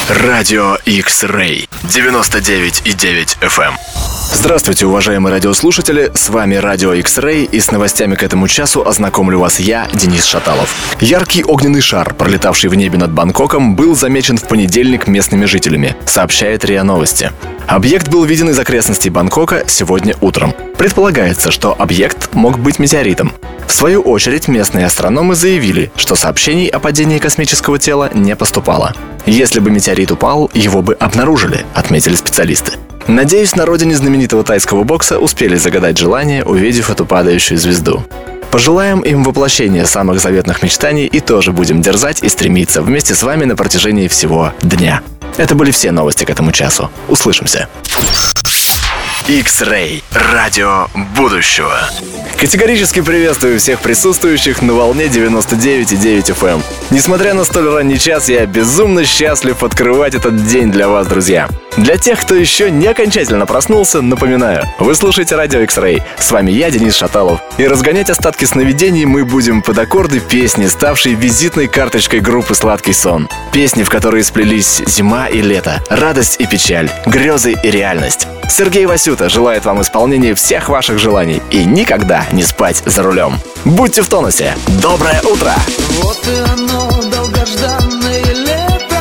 Радио X-Ray 99,9 FM. Здравствуйте, уважаемые радиослушатели, с вами Радио X-Ray, и с новостями к этому часу ознакомлю вас я, Денис Шаталов. Яркий огненный шар, пролетавший в небе над Бангкоком, был замечен в понедельник местными жителями, сообщает РИА Новости. Объект был виден из окрестностей Бангкока сегодня утром. Предполагается, что объект мог быть метеоритом. В свою очередь, местные астрономы заявили, что сообщений о падении космического тела не поступало. Если бы метеорит упал, его бы обнаружили, отметили специалисты. Надеюсь, на родине знаменитого тайского бокса успели загадать желание, увидев эту падающую звезду. Пожелаем им воплощения самых заветных мечтаний и тоже будем дерзать и стремиться вместе с вами на протяжении всего дня. Это были все новости к этому часу. Услышимся. X-Ray. Радио будущего. Категорически приветствую всех присутствующих на волне 99,9 FM. Несмотря на столь ранний час, я безумно счастлив открывать этот день для вас, друзья. Для тех, кто еще не окончательно проснулся, напоминаю, вы слушаете Радио X-Ray. С вами я, Денис Шаталов. И разгонять остатки сновидений мы будем под аккорды песни, ставшей визитной карточкой группы «Сладкий сон». Песни, в которые сплелись зима и лето, радость и печаль, грезы и реальность. Сергей Васюта желает вам исполнения всех ваших желаний и никогда не спать за рулем. Будьте в тонусе. Доброе утро! Вот и оно, долгожданное лето.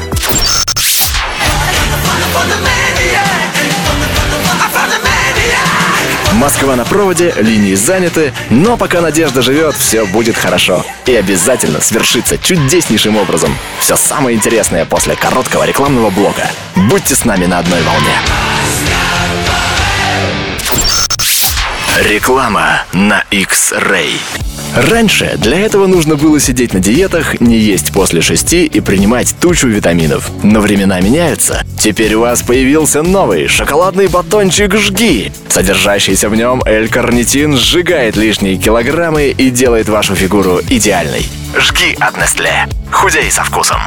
Москва на проводе, линии заняты, но пока надежда живет, все будет хорошо. И обязательно свершится чудеснейшим образом. Все самое интересное после короткого рекламного блока. Будьте с нами на одной волне. Реклама на X-Ray. Раньше для этого нужно было сидеть на диетах, не есть после 6 и принимать тучу витаминов. Но времена меняются. Теперь у вас появился новый шоколадный батончик «Жги». Содержащийся в нем L-карнитин сжигает лишние килограммы и делает вашу фигуру идеальной. Жги от Nestlé. Худей со вкусом.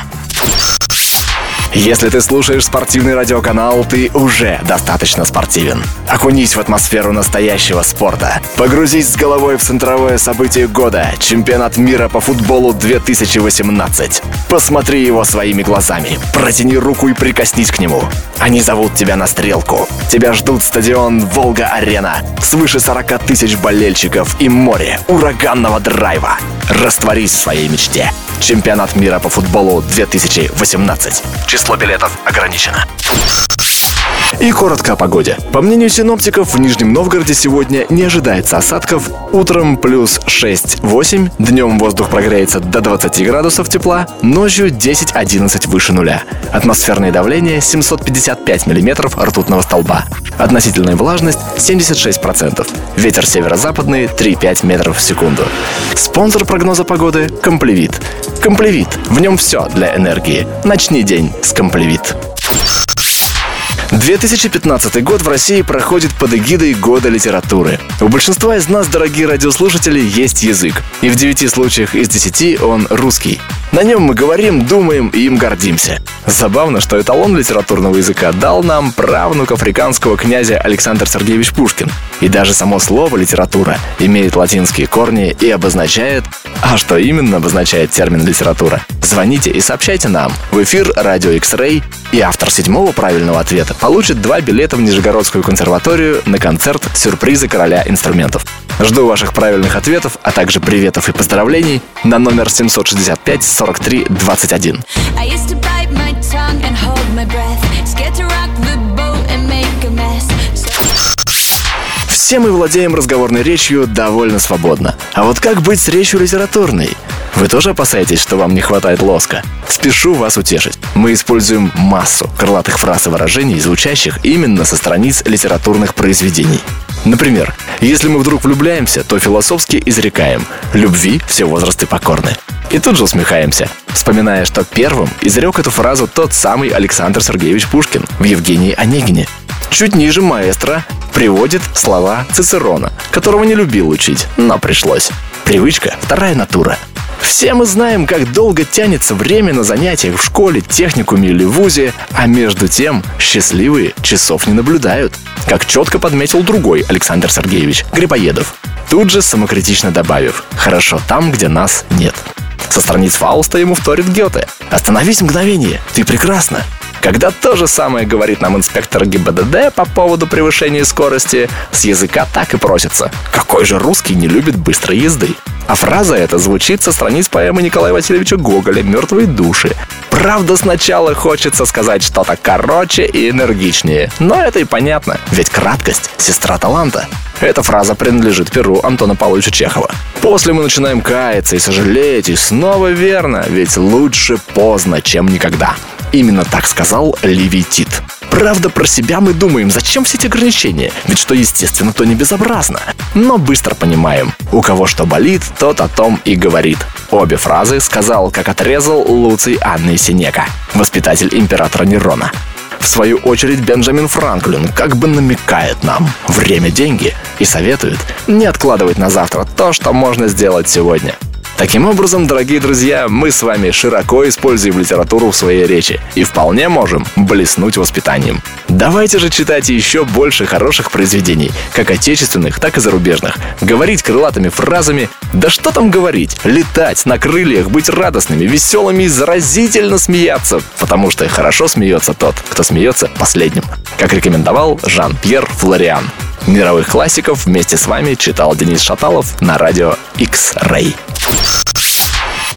Если ты слушаешь спортивный радиоканал, ты уже достаточно спортивен. Окунись в атмосферу настоящего спорта. Погрузись с головой в центровое событие года — чемпионат мира по футболу 2018. Посмотри его своими глазами. Протяни руку и прикоснись к нему. Они зовут тебя на стрелку. Тебя ждут стадион «Волга-Арена», свыше 40 тысяч болельщиков и море ураганного драйва. Растворись в своей мечте. Чемпионат мира по футболу 2018. Число билетов ограничено. И коротко о погоде. По мнению синоптиков, в Нижнем Новгороде сегодня не ожидается осадков. Утром плюс 6-8, днем воздух прогреется до 20 градусов тепла, ночью 10-11 выше нуля. Атмосферное давление 755 миллиметров ртутного столба. Относительная влажность 76%. Ветер северо-западный 3-5 метров в секунду. Спонсор прогноза погоды — Комплевит. Комплевит. В нем все для энергии. Начни день с Комплевит. 2015 год в России проходит под эгидой Года литературы. У большинства из нас, дорогие радиослушатели, есть язык. И в 9 случаях из 10 он русский. На нем мы говорим, думаем и им гордимся. Забавно, что эталон литературного языка дал нам правнук африканского князя Александр Сергеевич Пушкин. И даже само слово «литература» имеет латинские корни и обозначает... А что именно обозначает термин «литература»? Звоните и сообщайте нам в эфир Радио X-Ray, и автор 7-го правильного ответа получит 2 билета в Нижегородскую консерваторию на концерт «Сюрпризы короля инструментов». Жду ваших правильных ответов, а также приветов и поздравлений на номер 765 43 21. Все мы владеем разговорной речью довольно свободно. А вот как быть с речью литературной? Вы тоже опасаетесь, что вам не хватает лоска? Спешу вас утешить. Мы используем массу крылатых фраз и выражений, звучащих именно со страниц литературных произведений. Например, если мы вдруг влюбляемся, то философски изрекаем: «Любви все возрасты покорны». И тут же усмехаемся, вспоминая, что первым изрек эту фразу тот самый Александр Сергеевич Пушкин в «Евгении Онегине». Чуть ниже маэстро приводит слова Цицерона, которого не любил учить, но пришлось. Привычка – вторая натура. Все мы знаем, как долго тянется время на занятиях в школе, техникуме или вузе, а между тем счастливые часов не наблюдают, как четко подметил другой Александр Сергеевич Грибоедов, тут же самокритично добавив: «Хорошо там, где нас нет». Со страниц Фауста ему вторит Гёте. «Остановись мгновение, ты прекрасна». Когда то же самое говорит нам инспектор ГИБДД по поводу превышения скорости, с языка так и просится: какой же русский не любит быстрой езды? А фраза эта звучит со страниц поэмы Николая Васильевича Гоголя «Мертвые души». Правда, сначала хочется сказать что-то короче и энергичнее. Но это и понятно, ведь краткость — сестра таланта. Эта фраза принадлежит перу Антона Павловича Чехова. После мы начинаем каяться и сожалеть, и снова верно, ведь лучше поздно, чем никогда. Именно так сказал Ливий Тит. Правда, про себя мы думаем, зачем все эти ограничения? Ведь что естественно, то не безобразно. Но быстро понимаем, у кого что болит, тот о том и говорит. Обе фразы сказал, как отрезал Луций Анний Сенека, воспитатель императора Нерона. В свою очередь, Бенджамин Франклин как бы намекает нам: время – деньги, и советует не откладывать на завтра то, что можно сделать сегодня. Таким образом, дорогие друзья, мы с вами широко используем литературу в своей речи и вполне можем блеснуть воспитанием. Давайте же читать еще больше хороших произведений, как отечественных, так и зарубежных. Говорить крылатыми фразами, да что там говорить, летать на крыльях, быть радостными, веселыми и заразительно смеяться, потому что хорошо смеется тот, кто смеется последним. Как рекомендовал Жан-Пьер Флориан. Мировых классиков вместе с вами читал Денис Шаталов на радио X-Ray.